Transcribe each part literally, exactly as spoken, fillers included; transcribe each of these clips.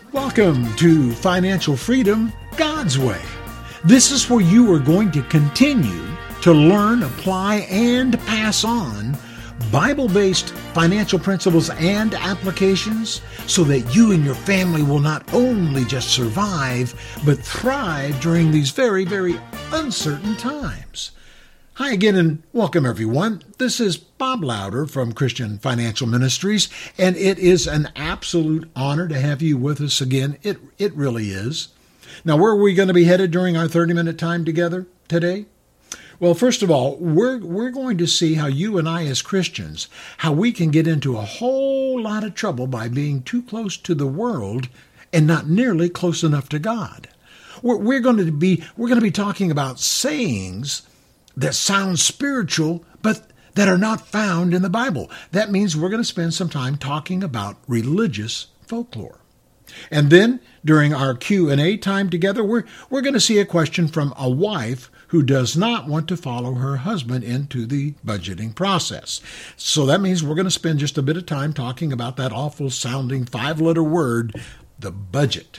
Welcome to Financial Freedom God's Way. This is where you are going to continue to learn, apply, and pass on Bible-based financial principles and applications so that you and your family will not only just survive, but thrive during these very, very uncertain times. Hi again and welcome everyone. This is Bob Louder from Christian Financial Ministries, and it is an absolute honor to have you with us again. It it really is. Now, where are we going to be headed during our thirty-minute time together today? Well, first of all, we're we're going to see how you and I as Christians, how we can get into a whole lot of trouble by being too close to the world and not nearly close enough to God. We're, we're going to be we're going to be talking about sayings that sound spiritual, but that are not found in the Bible. That means we're going to spend some time talking about religious folklore. And then during our Q and A time together, we're, we're going to see a question from a wife who does not want to follow her husband into the budgeting process. So that means we're going to spend just a bit of time talking about that awful sounding five-letter word, the budget.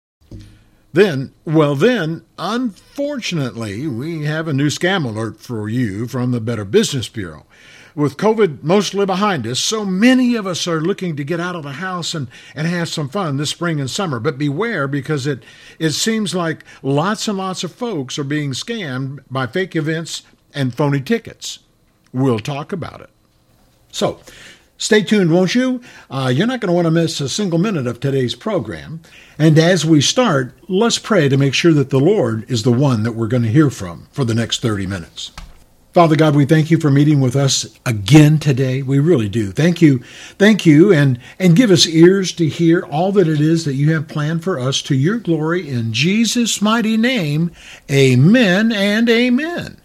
Then, well then, unfortunately, we have a new scam alert for you from the Better Business Bureau. With COVID mostly behind us, so many of us are looking to get out of the house and, and have some fun this spring and summer. But beware, because it, it seems like lots and lots of folks are being scammed by fake events and phony tickets. We'll talk about it. So, stay tuned, won't you? Uh, you're not going to want to miss a single minute of today's program. And as we start, let's pray to make sure that the Lord is the one that we're going to hear from for the next thirty minutes. Father God, we thank you for meeting with us again today. We really do. Thank you. Thank you. And, and give us ears to hear all that it is that you have planned for us to your glory in Jesus' mighty name. Amen and amen.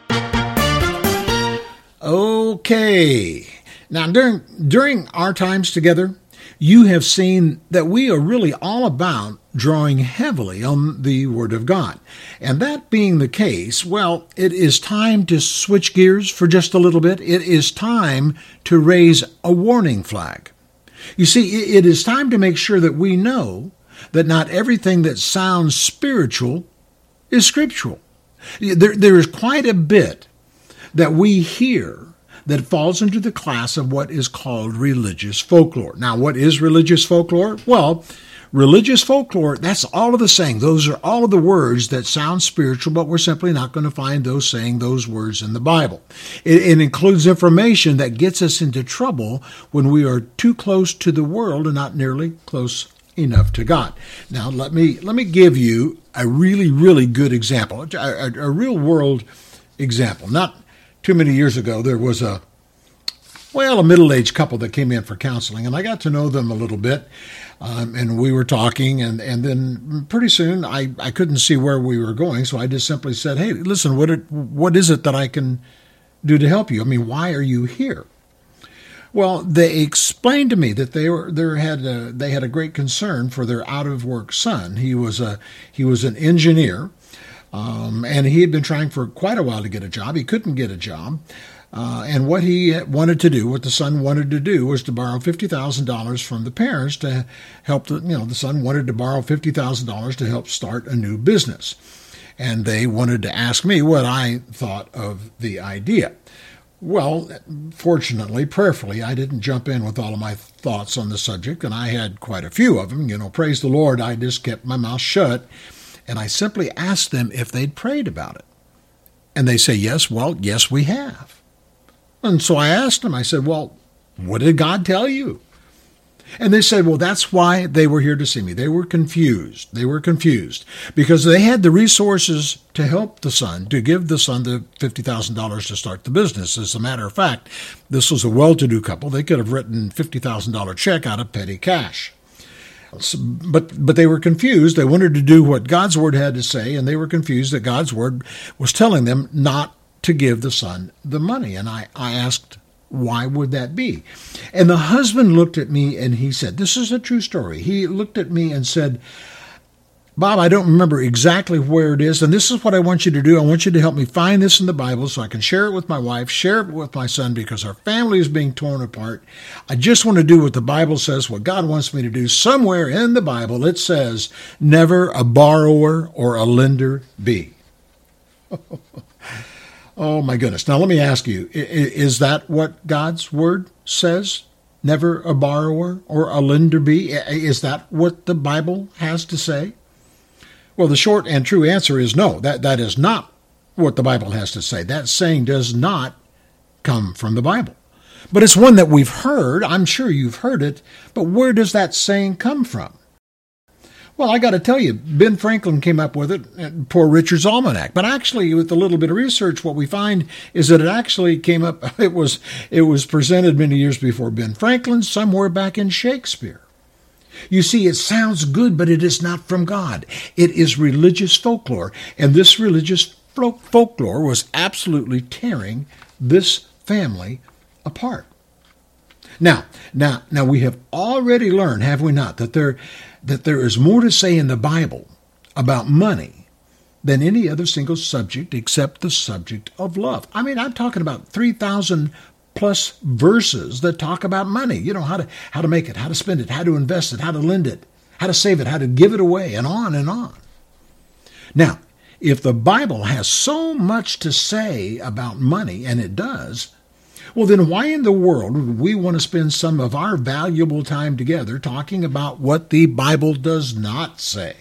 Okay. Now, during during our times together, you have seen that we are really all about drawing heavily on the Word of God. And that being the case, well, it is time to switch gears for just a little bit. It is time to raise a warning flag. You see, it is time to make sure that we know that not everything that sounds spiritual is scriptural. There, there is quite a bit that we hear that falls into the class of what is called religious folklore. Now, what is religious folklore? Well, religious folklore, that's all of the saying. Those are all of the words that sound spiritual, but we're simply not going to find those saying those words in the Bible. It, it includes information that gets us into trouble when we are too close to the world and not nearly close enough to God. Now, let me let me give you a really, really good example, a, a, a real world example. Not too many years ago, there was a, well, a middle-aged couple that came in for counseling, and I got to know them a little bit, um, and we were talking, and, and then pretty soon I, I couldn't see where we were going, so I just simply said, hey, listen, what it, what is it that I can do to help you? I mean, why are you here? Well, they explained to me that they were there had a, they had a great concern for their out-of-work son. He was a he was an engineer. Um, and he had been trying for quite a while to get a job. He couldn't get a job. Uh, and what he wanted to do, what the son wanted to do, was to borrow fifty thousand dollars from the parents to help, the, you know, the son wanted to borrow fifty thousand dollars to help start a new business. And they wanted to ask me what I thought of the idea. Well, fortunately, prayerfully, I didn't jump in with all of my thoughts on the subject, and I had quite a few of them. You know, praise the Lord, I just kept my mouth shut. And I simply asked them if they'd prayed about it. And they say, yes, well, yes, we have. And so I asked them, I said, well, what did God tell you? And they said, well, that's why they were here to see me. They were confused. They were confused because they had the resources to help the son, to give the son the fifty thousand dollars to start the business. As a matter of fact, this was a well-to-do couple. They could have written a fifty thousand dollars check out of petty cash. But but they were confused. They wanted to do what God's word had to say, and they were confused that God's word was telling them not to give the son the money. And I, I asked, why would that be? And the husband looked at me and he said, this is a true story. He looked at me and said, Bob, I don't remember exactly where it is, and this is what I want you to do. I want you to help me find this in the Bible so I can share it with my wife, share it with my son, because our family is being torn apart. I just want to do what the Bible says, what God wants me to do. Somewhere in the Bible it says, never a borrower or a lender be. Oh, my goodness. Now, let me ask you, is that what God's word says? Never a borrower or a lender be? Is that what the Bible has to say? Well, the short and true answer is no. That that is not what the Bible has to say. That saying does not come from the Bible. But it's one that we've heard. I'm sure you've heard it. But where does that saying come from? Well, I got to tell you, Ben Franklin came up with it, Poor Richard's Almanac. But actually, with a little bit of research, what we find is that it actually came up, it was, it was presented many years before Ben Franklin, somewhere back in Shakespeare. You see, it sounds good, but it is not from God. It is religious folklore, and this religious folklore was absolutely tearing this family apart. Now, now, now we have already learned, have we not, that there, that there is more to say in the Bible about money than any other single subject except the subject of love. I mean, I'm talking about three thousand plus verses that talk about money. You know, how to how to make it, how to spend it, how to invest it, how to lend it, how to save it, how to give it away, and on and on. Now, if the Bible has so much to say about money, and it does, well, then why in the world would we want to spend some of our valuable time together talking about what the Bible does not say?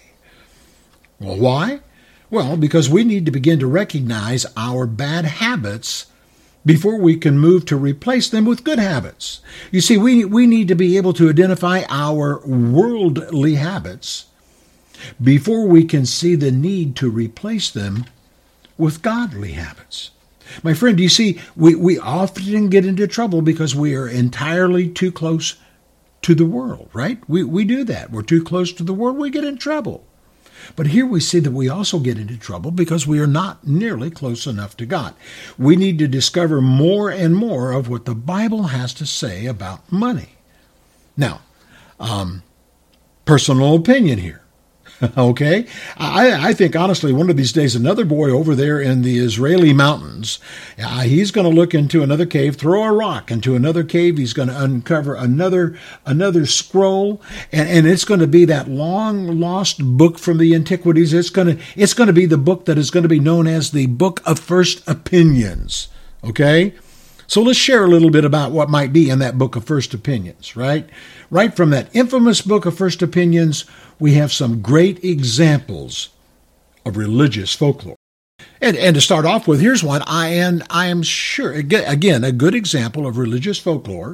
Well, why? Well, because we need to begin to recognize our bad habits before we can move to replace them with good habits. You see, we, we need to be able to identify our worldly habits before we can see the need to replace them with godly habits. My friend, you see, we, we often get into trouble because we are entirely too close to the world, right? We, we do that. We're too close to the world, we get in trouble. But here we see that we also get into trouble because we are not nearly close enough to God. We need to discover more and more of what the Bible has to say about money. Now, um, personal opinion here. Okay? I, I think, honestly, one of these days, another boy over there in the Israeli mountains, uh, he's going to look into another cave, throw a rock into another cave. He's going to uncover another another scroll, and, and it's going to be that long-lost book from the antiquities. It's going to, it's going to be the book that is going to be known as the Book of First Opinions. Okay? So let's share a little bit about what might be in that Book of First Opinions, right? Right from that infamous Book of First Opinions, we have some great examples of religious folklore. And, and to start off with, here's one, I, and I am sure, again, a good example of religious folklore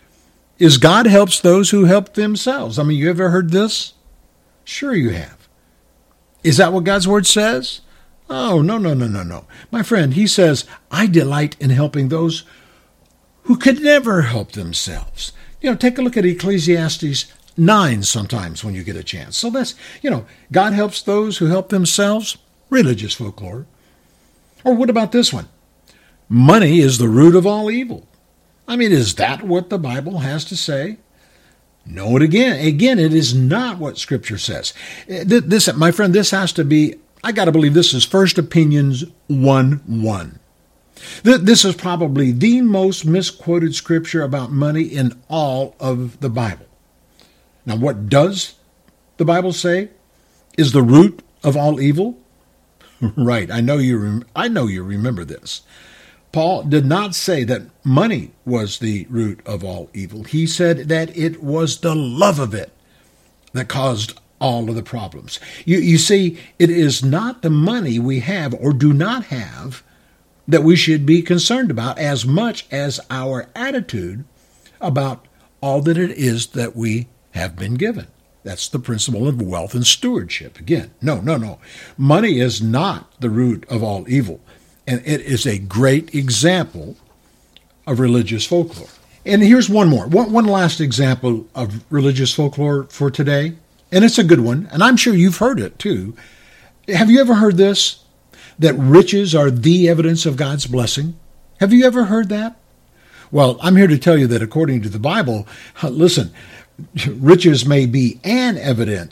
is God helps those who help themselves. I mean, you ever heard this? Sure you have. Is that what God's Word says? Oh, no, no, no, no, no. My friend, he says, I delight in helping those who could never help themselves. You know, take a look at Ecclesiastes nine sometimes when you get a chance. So that's, you know, God helps those who help themselves, religious folklore. Or what about this one? Money is the root of all evil. I mean, is that what the Bible has to say? No, it again. Again, it is not what Scripture says. This, my friend, this has to be, I got to believe this is First Opinions one one. This is probably the most misquoted scripture about money in all of the Bible. Now, what does the Bible say is the root of all evil? Right, I know you. Rem- I know you remember this. Paul did not say that money was the root of all evil. He said that it was the love of it that caused all of the problems. You, you see, it is not the money we have or do not have that we should be concerned about as much as our attitude about all that it is that we have been given. That's the principle of wealth and stewardship. Again, no, no, no. Money is not the root of all evil, and it is a great example of religious folklore. And here's one more, one, one last example of religious folklore for today, and it's a good one, and I'm sure you've heard it too. Have you ever heard this? That riches are the evidence of God's blessing? Have you ever heard that? Well, I'm here to tell you that according to the Bible, listen, riches may be an evidence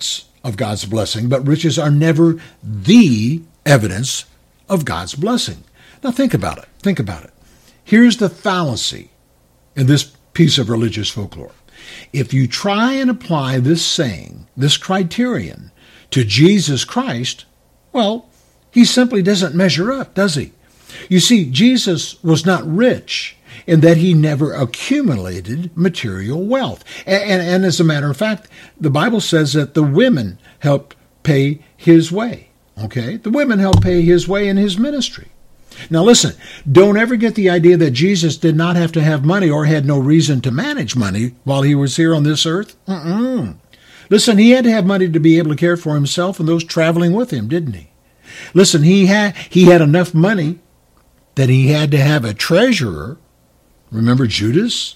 of God's blessing, but riches are never the evidence of God's blessing. Now think about it. Think about it. Here's the fallacy in this piece of religious folklore. If you try and apply this saying, this criterion, to Jesus Christ, well, he simply doesn't measure up, does he? You see, Jesus was not rich in that he never accumulated material wealth. And, and, and as a matter of fact, the Bible says that the women helped pay his way. Okay? The women helped pay his way in his ministry. Now listen, don't ever get the idea that Jesus did not have to have money or had no reason to manage money while he was here on this earth. Mm-mm. Listen, he had to have money to be able to care for himself and those traveling with him, didn't he? Listen, he had, he had enough money that he had to have a treasurer. Remember Judas?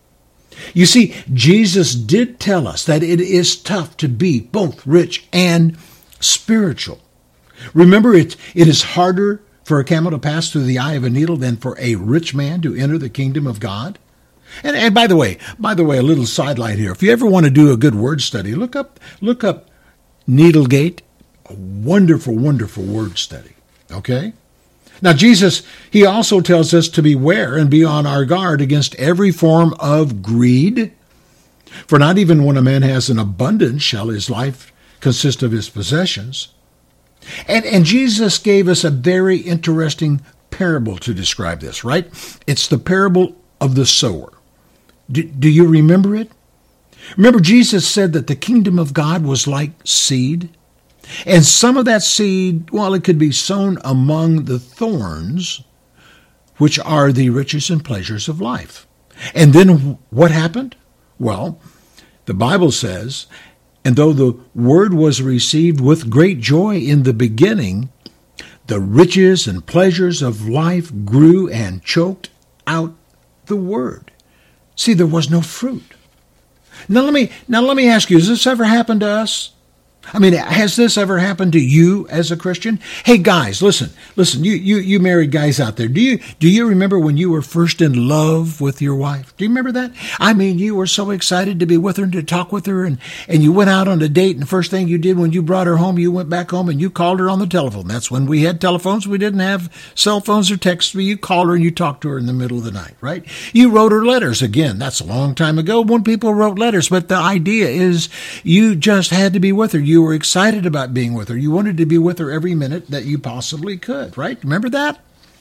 You see, Jesus did tell us that it is tough to be both rich and spiritual. Remember, it, it is harder for a camel to pass through the eye of a needle than for a rich man to enter the kingdom of God. And, and by the way, by the way, a little sidelight here. If you ever want to do a good word study, look up, look up Needlegate, a wonderful, wonderful word study. Okay? Now, Jesus, he also tells us to beware and be on our guard against every form of greed. For not even when a man has an abundance shall his life consist of his possessions. And, and Jesus gave us a very interesting parable to describe this, right? It's the parable of the sower. Do, do you remember it? Remember, Jesus said that the kingdom of God was like seed. And some of that seed, well, it could be sown among the thorns, which are the riches and pleasures of life. And then what happened? Well, the Bible says, and though the word was received with great joy in the beginning, the riches and pleasures of life grew and choked out the word. See, there was no fruit. Now let me now let me ask you, has this ever happened to us? I mean, has this ever happened to you as a Christian? Hey, guys, listen, listen, you, you, you married guys out there. Do you, do you remember when you were first in love with your wife? Do you remember that? I mean, you were so excited to be with her and to talk with her, and, and you went out on a date, and the first thing you did when you brought her home, you went back home and you called her on the telephone. That's when we had telephones. We didn't have cell phones or texts, but you called her and you talked to her in the middle of the night, right? You wrote her letters. Again, that's a long time ago when people wrote letters, but the idea is you just had to be with her. You You were excited about being with her. You wanted to be with her every minute that you possibly could, right? Remember that?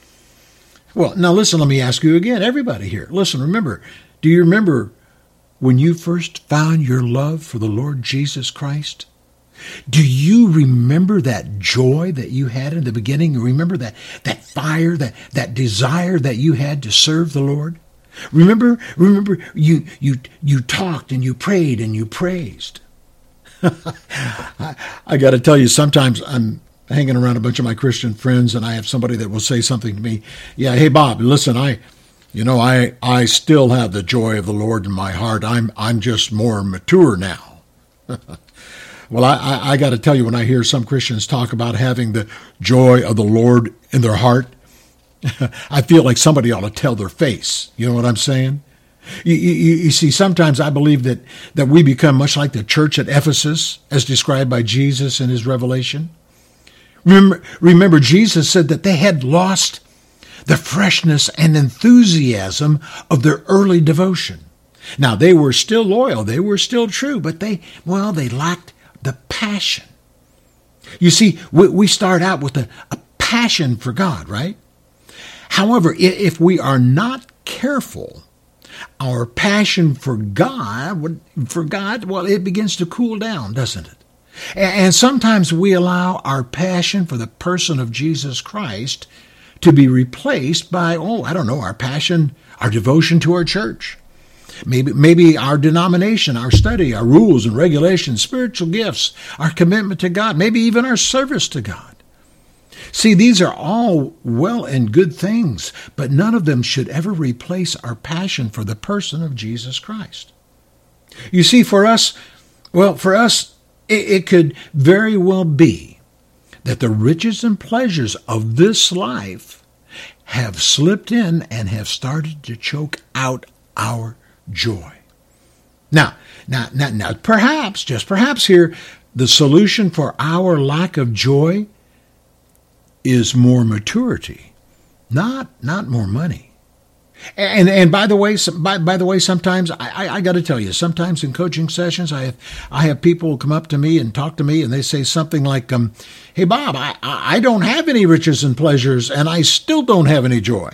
Well, now listen, let me ask you again, everybody here. Listen, remember, do you remember when you first found your love for the Lord Jesus Christ? Do you remember that joy that you had in the beginning? Remember that, that fire, that, that desire that you had to serve the Lord? Remember, remember you, you, you talked and you prayed and you praised. I, I got to tell you, sometimes I'm hanging around a bunch of my Christian friends, and I have somebody that will say something to me. Yeah, hey Bob, listen, I, you know, I I still have the joy of the Lord in my heart. I'm I'm just more mature now. Well, I I, I got to tell you, when I hear some Christians talk about having the joy of the Lord in their heart, I feel like somebody ought to tell their face. You know what I'm saying? You, you, you see, sometimes I believe that, that we become much like the church at Ephesus, as described by Jesus in his Revelation. Remember, remember, Jesus said that they had lost the freshness and enthusiasm of their early devotion. Now, they were still loyal, they were still true, but they, well, they lacked the passion. You see, we, we start out with a, a passion for God, right? However, if we are not careful, our passion for God, for God, well, it begins to cool down, doesn't it? And sometimes we allow our passion for the person of Jesus Christ to be replaced by, oh, I don't know, our passion, our devotion to our church. Maybe, maybe our denomination, our study, our rules and regulations, spiritual gifts, our commitment to God, maybe even our service to God. See, these are all well and good things, but none of them should ever replace our passion for the person of Jesus Christ. You see, for us, well, for us, it, it could very well be that the riches and pleasures of this life have slipped in and have started to choke out our joy. Now, now, now, now, perhaps, just perhaps here, the solution for our lack of joy is more maturity, not not more money. And and by the way, by by the way, sometimes I, I, I got to tell you, sometimes in coaching sessions, I have I have people come up to me and talk to me, and they say something like, um, "Hey Bob, I I don't have any riches and pleasures, and I still don't have any joy."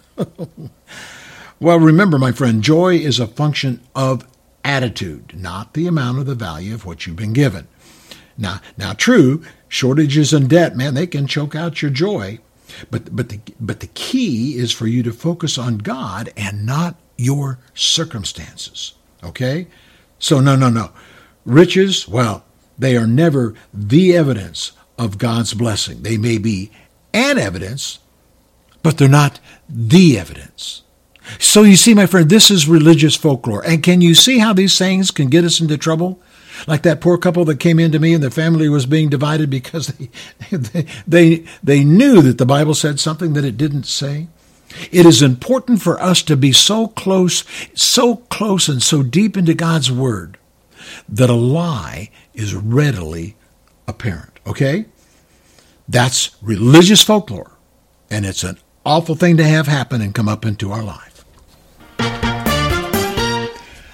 Well, remember, my friend, joy is a function of attitude, not the amount of the value of what you've been given. Now, now, true, shortages and debt, man, they can choke out your joy. But but the but the key is for you to focus on God and not your circumstances. Okay? So no, no, no. Riches, well, they are never the evidence of God's blessing. They may be an evidence, but they're not the evidence. So you see, my friend, this is religious folklore. And can you see how these things can get us into trouble? Like that poor couple that came in to me and their family was being divided because they, they, they, they knew that the Bible said something that it didn't say. It is important for us to be so close, so close and so deep into God's Word that a lie is readily apparent, okay? That's religious folklore, and it's an awful thing to have happen and come up into our life. I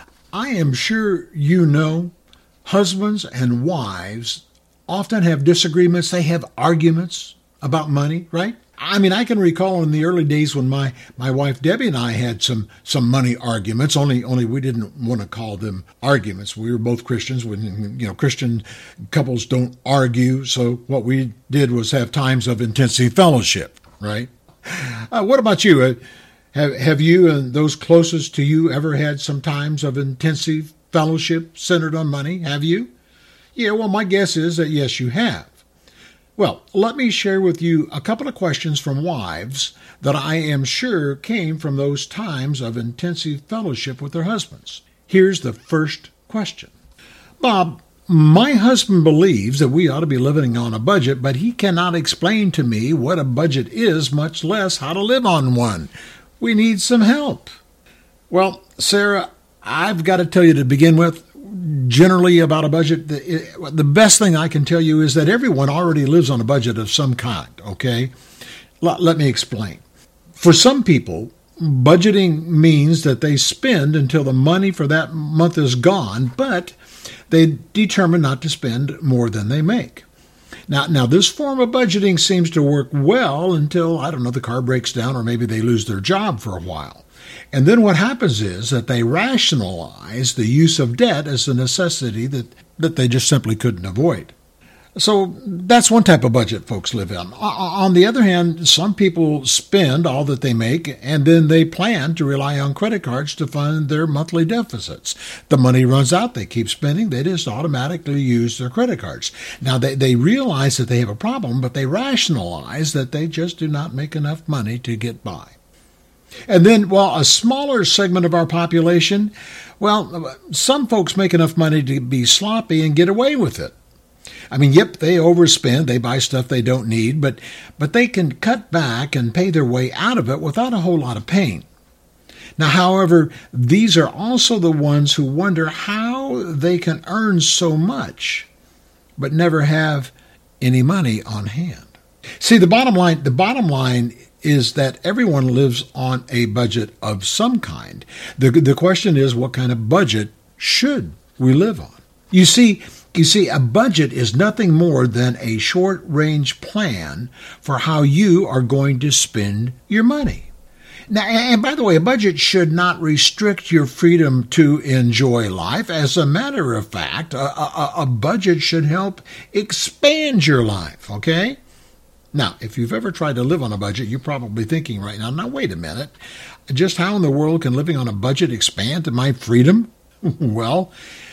am sure you know husbands and wives often have disagreements. They have arguments about money, right? I mean, I can recall in the early days when my, my wife Debbie and I had some, some money arguments, only only we didn't want to call them arguments. We were both Christians. When, you know, Christian couples don't argue, so what we did was have times of intensive fellowship, right? Uh, what about you? Uh, have, have you and those closest to you ever had some times of intensive fellowship centered on money? Have you? Yeah, well, my guess is that yes, you have. Well, let me share with you a couple of questions from wives that I am sure came from those times of intensive fellowship with their husbands. Here's the first question. Bob, my husband believes that we ought to be living on a budget, but he cannot explain to me what a budget is, much less how to live on one. We need some help. Well, Sarah, I've got to tell you to begin with, generally about a budget, the, the best thing I can tell you is that everyone already lives on a budget of some kind, okay? Let, let me explain. For some people, budgeting means that they spend until the money for that month is gone, but they determine not to spend more than they make. Now, now this form of budgeting seems to work well until, I don't know, the car breaks down or maybe they lose their job for a while. And then what happens is that they rationalize the use of debt as a necessity that, that they just simply couldn't avoid. So that's one type of budget folks live in. On the other hand, some people spend all that they make, and then they plan to rely on credit cards to fund their monthly deficits. The money runs out, they keep spending, they just automatically use their credit cards. Now, they, they realize that they have a problem, but they rationalize that they just do not make enough money to get by. And then, well, a smaller segment of our population, well, some folks make enough money to be sloppy and get away with it. I mean, yep, they overspend, they buy stuff they don't need, but but they can cut back and pay their way out of it without a whole lot of pain. Now, however, these are also the ones who wonder how they can earn so much, but never have any money on hand. See, the bottom line, the bottom line is that everyone lives on a budget of some kind. The, the question is, what kind of budget should we live on? You see, You see, a budget is nothing more than a short-range plan for how you are going to spend your money. Now, and by the way, a budget should not restrict your freedom to enjoy life. As a matter of fact, a, a, a budget should help expand your life, okay? Now, if you've ever tried to live on a budget, you're probably thinking right now, now, wait a minute, just how in the world can living on a budget expand my freedom? Well,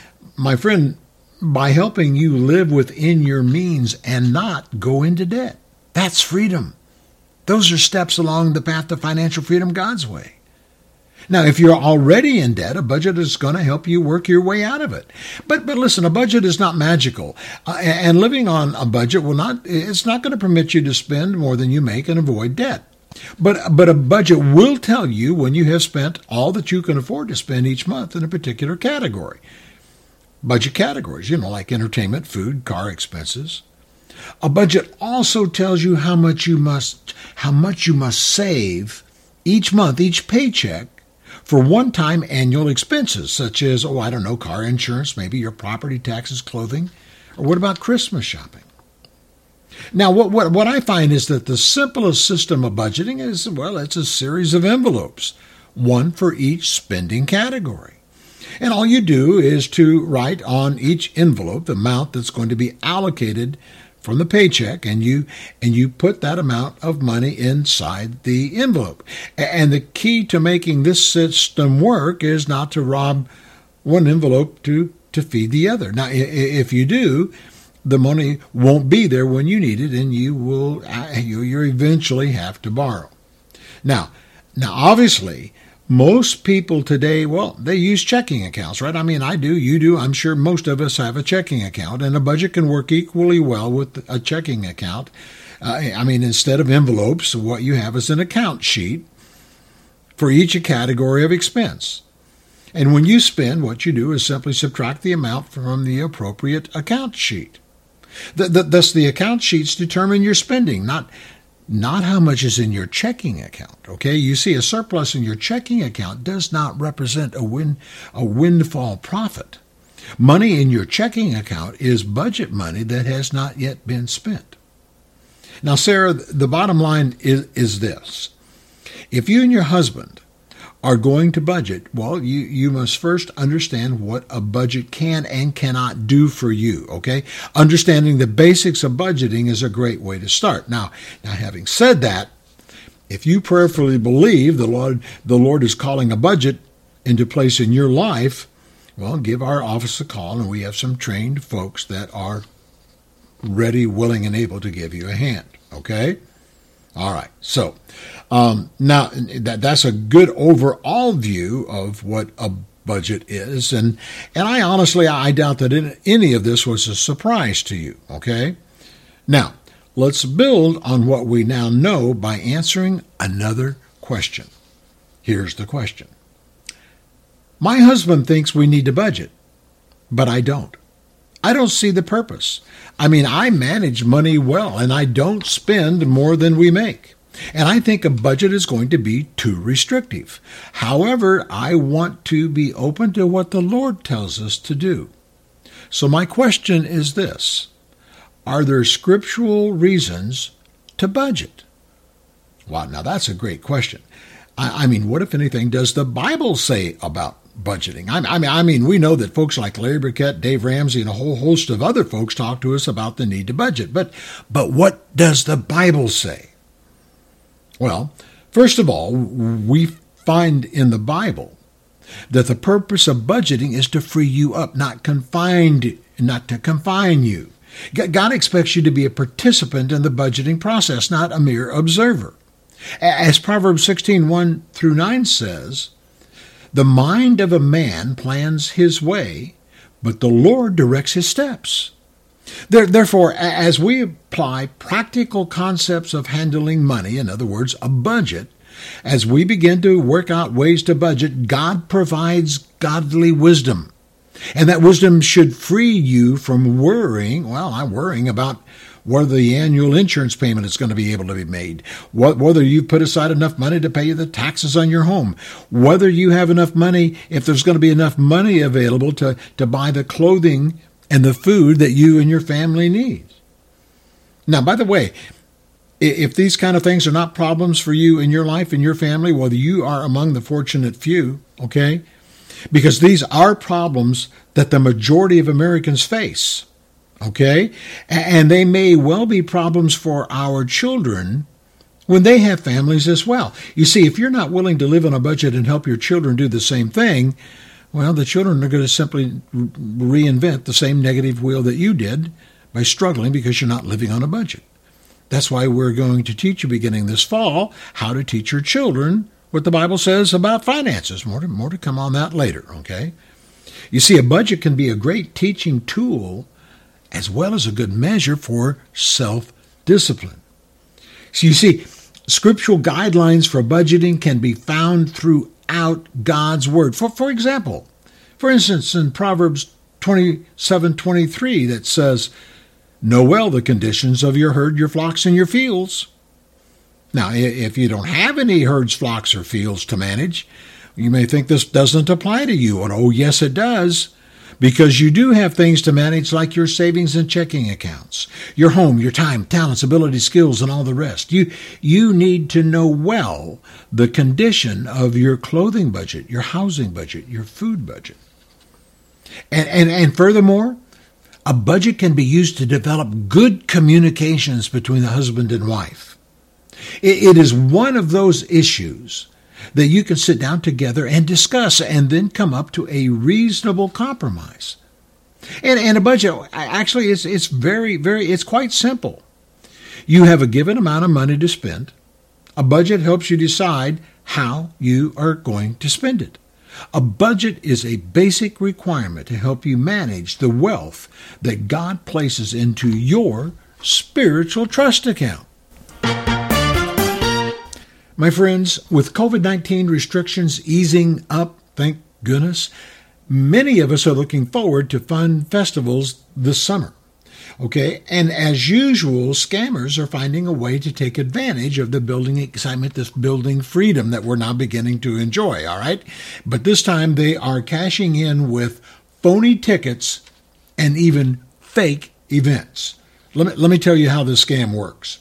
my friend, by helping you live within your means and not go into debt. That's freedom. Those are steps along the path to financial freedom God's way. Now, if you're already in debt, a budget is going to help you work your way out of it. But but listen, a budget is not magical. Uh, and living on a budget will not, it's not going to permit you to spend more than you make and avoid debt. But but a budget will tell you when you have spent all that you can afford to spend each month in a particular category. budget categories, you know, like entertainment, food, car expenses. A budget also tells you how much you must how much you must save each month, each paycheck, for one-time annual expenses, such as, oh, I don't know, car insurance, maybe your property taxes, clothing, or what about Christmas shopping? Now, what, what, what I find is that the simplest system of budgeting is, well, it's a series of envelopes, one for each spending category. And all you do is to write on each envelope the amount that's going to be allocated from the paycheck, and you and you put that amount of money inside the envelope. And the key to making this system work is not to rob one envelope to, to feed the other. Now, if you do, the money won't be there when you need it, and you will you you eventually have to borrow. Now, now obviously, most people today, well, they use checking accounts, right? I mean, I do, you do. I'm sure most of us have a checking account, and a budget can work equally well with a checking account. Uh, I mean, instead of envelopes, what you have is an account sheet for each category of expense. And when you spend, what you do is simply subtract the amount from the appropriate account sheet. The, the, thus, the account sheets determine your spending, not Not how much is in your checking account, okay? You see, a surplus in your checking account does not represent a win, a windfall profit. Money in your checking account is budget money that has not yet been spent. Now, Sarah, the bottom line is, is this. If you and your husband are going to budget, well, you, you must first understand what a budget can and cannot do for you, okay? Understanding the basics of budgeting is a great way to start. Now, now having said that, if you prayerfully believe the Lord, the Lord is calling a budget into place in your life, well, give our office a call, and we have some trained folks that are ready, willing, and able to give you a hand, okay? All right, so um, now that, that's a good overall view of what a budget is, and and I honestly, I doubt that it, any of this was a surprise to you, okay? Now, let's build on what we now know by answering another question. Here's the question. My husband thinks we need to budget, but I don't. I don't see the purpose. I mean, I manage money well, and I don't spend more than we make. And I think a budget is going to be too restrictive. However, I want to be open to what the Lord tells us to do. So my question is this. Are there scriptural reasons to budget? Wow, now that's a great question. I, I mean, what, if anything, does the Bible say about budgeting? I, I mean, I mean, we know that folks like Larry Burkett, Dave Ramsey, and a whole host of other folks talk to us about the need to budget. But, but what does the Bible say? Well, first of all, we find in the Bible that the purpose of budgeting is to free you up, not confined, not to confine you. God expects you to be a participant in the budgeting process, not a mere observer. As Proverbs sixteen, one through nine says, the mind of a man plans his way, but the Lord directs his steps. Therefore, as we apply practical concepts of handling money, in other words, a budget, as we begin to work out ways to budget, God provides godly wisdom. And that wisdom should free you from worrying, well, I'm worrying about whether the annual insurance payment is going to be able to be made, whether you've put aside enough money to pay the taxes on your home, whether you have enough money, if there's going to be enough money available to, to buy the clothing and the food that you and your family need. Now, by the way, if these kind of things are not problems for you in your life and your family, well, you are among the fortunate few, okay? Because these are problems that the majority of Americans face, okay? And they may well be problems for our children when they have families as well. You see, if you're not willing to live on a budget and help your children do the same thing, well, the children are going to simply reinvent the same negative wheel that you did by struggling because you're not living on a budget. That's why we're going to teach you beginning this fall how to teach your children what the Bible says about finances. More to, more to come on that later, okay? You see, a budget can be a great teaching tool as well as a good measure for self-discipline. So you see, scriptural guidelines for budgeting can be found throughout God's Word. For, for example, for instance, in Proverbs twenty-seven twenty-three that says, "Know well the conditions of your herd, your flocks, and your fields." Now, if you don't have any herds, flocks, or fields to manage, you may think this doesn't apply to you. And oh, yes, it does. Because you do have things to manage like your savings and checking accounts, your home, your time, talents, abilities, skills, and all the rest. You, you need to know well the condition of your clothing budget, your housing budget, your food budget. And, and, and furthermore, a budget can be used to develop good communications between the husband and wife. It, it is one of those issues that you can sit down together and discuss and then come up to a reasonable compromise. And, and a budget, actually, it's, it's very, very, it's quite simple. You have a given amount of money to spend. A budget helps you decide how you are going to spend it. A budget is a basic requirement to help you manage the wealth that God places into your spiritual trust account. My friends, with covid nineteen restrictions easing up, thank goodness, many of us are looking forward to fun festivals this summer. Okay, and as usual, scammers are finding a way to take advantage of the building excitement, this building freedom that we're now beginning to enjoy, all right? But this time they are cashing in with phony tickets and even fake events. Let me, let me tell you how this scam works.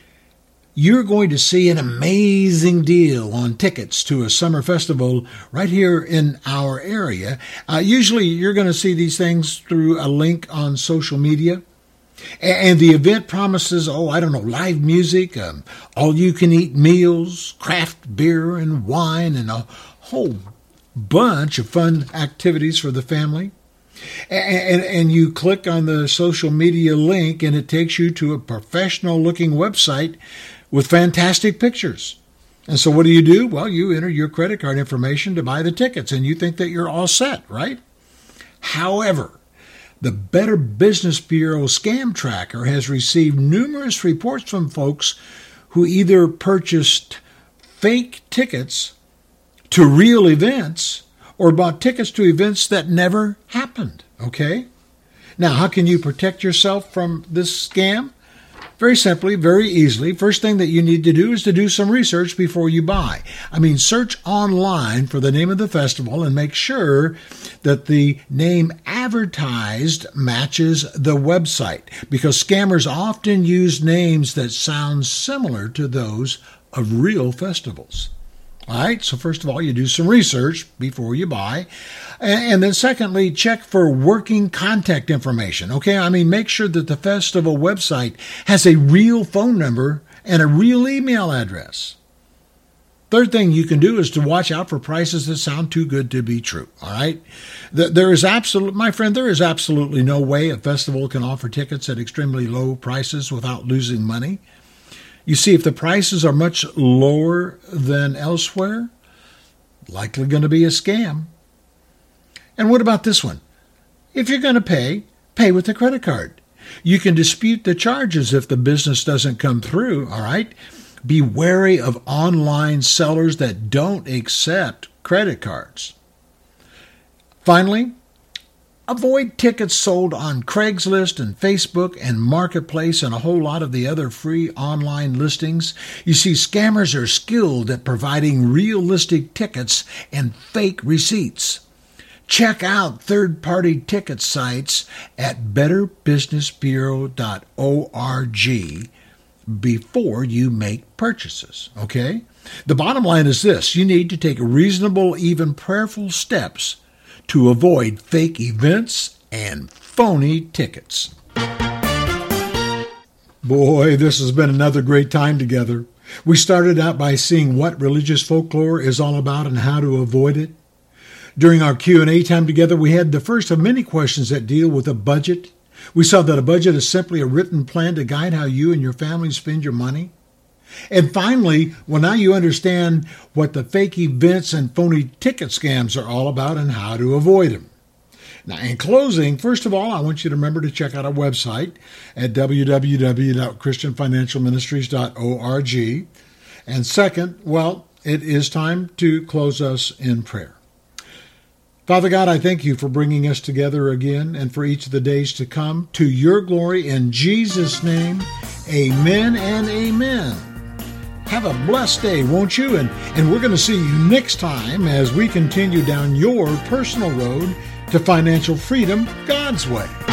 You're going to see an amazing deal on tickets to a summer festival right here in our area. Uh, usually you're going to see these things through a link on social media. And the event promises, oh, I don't know, live music, um, all-you-can-eat meals, craft beer and wine, and a whole bunch of fun activities for the family. And, and, and you click on the social media link, and it takes you to a professional-looking website with fantastic pictures. And so what do you do? Well, you enter your credit card information to buy the tickets, and you think that you're all set, right? However, the Better Business Bureau Scam Tracker has received numerous reports from folks who either purchased fake tickets to real events or bought tickets to events that never happened, okay? Now, how can you protect yourself from this scam? Very simply, very easily. First thing that you need to do is to do some research before you buy. I mean, search online for the name of the festival and make sure that the name advertised matches the website, because scammers often use names that sound similar to those of real festivals. All right, so first of all, you do some research before you buy. And then secondly, check for working contact information. Okay, I mean, make sure that the festival website has a real phone number and a real email address. Third thing you can do is to watch out for prices that sound too good to be true. All right, there is absolute, my friend, there is absolutely no way a festival can offer tickets at extremely low prices without losing money. You see, if the prices are much lower than elsewhere, likely going to be a scam. And what about this one? If you're going to pay, pay with a credit card. You can dispute the charges if the business doesn't come through, all right? Be wary of online sellers that don't accept credit cards. Finally, avoid tickets sold on Craigslist and Facebook and Marketplace and a whole lot of the other free online listings. You see, scammers are skilled at providing realistic tickets and fake receipts. Check out third-party ticket sites at better business bureau dot org before you make purchases, okay? The bottom line is this: you need to take reasonable, even prayerful steps to avoid fake events and phony tickets. Boy, this has been another great time together. We started out by seeing what religious folklore is all about and how to avoid it. During our Q and A time together, we had the first of many questions that deal with a budget. We saw that a budget is simply a written plan to guide how you and your family spend your money. And finally, well, now you understand what the fake events and phony ticket scams are all about and how to avoid them. Now, in closing, first of all, I want you to remember to check out our website at w w w dot christian financial ministries dot org. And second, well, it is time to close us in prayer. Father God, I thank you for bringing us together again and for each of the days to come. To your glory, in Jesus' name, amen and amen. Have a blessed day, won't you? And, and we're going to see you next time as we continue down your personal road to financial freedom God's way.